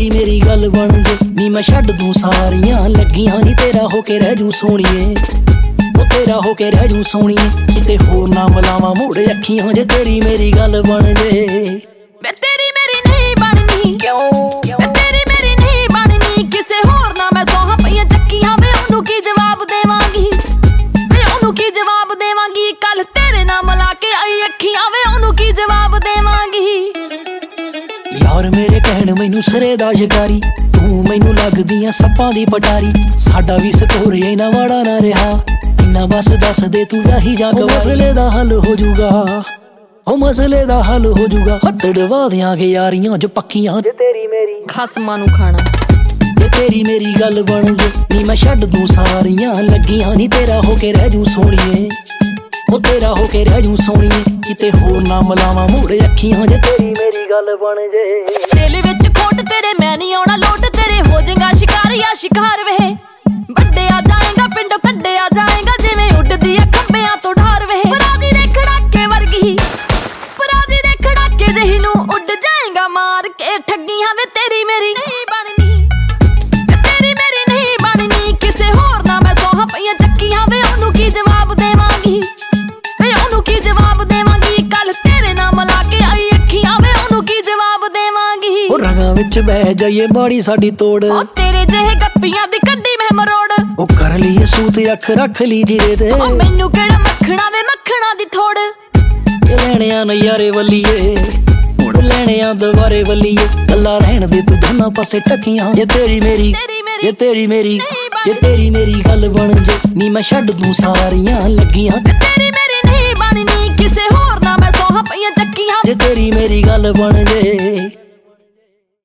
तेरी मेरी गल बन जे नी मैं छड्ड दूं सारियां लगियां नी तेरा होके रह जूं सोहणीए ओ तेरा होके रह जूं सोहणीए किते होर ना मिलावां मुड़ अखियां जे तेरी मेरी गल बन जे मैं तेरी मेरी नहीं बननी क्यों मैं तेरी मेरी नहीं बननी किसे होर ना मैं सोहां पईयां चक्कियां वे ओनू की जवाब देवांगी वे ओनू की जवाब देवांगी कल तेरे नाम ला के आई अखियां वे ओनू की जवाब देवांगी यार मेरे कहण मैनू सरे दा शिकारी तू मैनू लगदियां सप्पां दी पटारी साडा भी स्कोर इना माड़ा ना रहा इन्ना बस दस दे तू वही जा के मसले दा हल हो जूगा ओ मसले दा हल हो जूगा हट डवा देंगे यारियां जो पक्कियां जे तेरी मेरी खसमां नू खाना जे तेरी मेरी गल बन जे नी मैं छड्ड दूं सारियां लगियां नी तेरा होके रह जूं सोहणीए ओ तेरा होके रह जूं सोहणीए किते होर ना मिलावां मुड़ अखियां जे तेरी मेरी गल बन जे दिल विच खोट तेरे मैं नहीं आउणा लोट तेरे हो जाएगा शिकार या शिकार वे बड्डे आ जाएगा पिंडों कड्डे आ जाएगा जिवें उड़दी है खंबियां तो ढार वे पराजी दे खड़ाके वर्गी पराजी दे खड़ाके जही नू उड़ जाएगा मार के ठगियां वे तेरी मेरी नहीं बननी मैं तेरी मेरी नहीं बननी किसे होर ना मैं सोहां पईयां चक्कियां वे ओनू की जवाब देवांगी वे ओनू की जवाब देवांगी कल तेरे नाम ला के आई अखियां वे ओनू की जवाब देवांगी ओ रंगां विच बह जाइए माड़ी साडी तोड़ ओ तेरे जेहे गप्पियां दी कड्डी मैं मरोड़ ओ कर लिए सूत अख रख ली जीरे ते ओ मैनू केड़ा मक्खणा वे मक्खणा दी थोड़ ये लेने आ नज़ारे वल्लीए मुड़ लेने आ दोबारे वल्लीए गल्ला रहन दे तू दोनों पासे टकियां ये तेरी मेरी ये तेरी मेरी ये तेरी मेरी गल बन जे नी मैं छड्ड दूं सारियां लगियां तेरी मेरी नहीं बननी किसे होर ना मैं सोहां पईयां चक्कियां जे तेरी मेरी गल बन जे।